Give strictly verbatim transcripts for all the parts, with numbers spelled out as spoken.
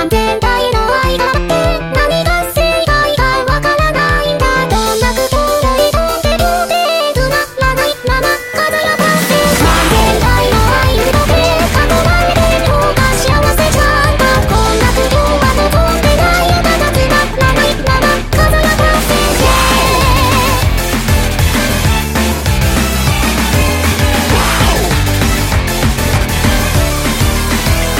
完全体の愛があって何が正解かわからないんだ。どんな苦痛で挑んでも手つまらないまま輝かせ完全体の愛にだけ囲まれてる方が幸せじゃんか。こんな苦痛は望んでないただつまらないまま輝かせて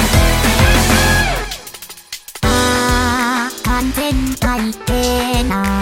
完全体ってな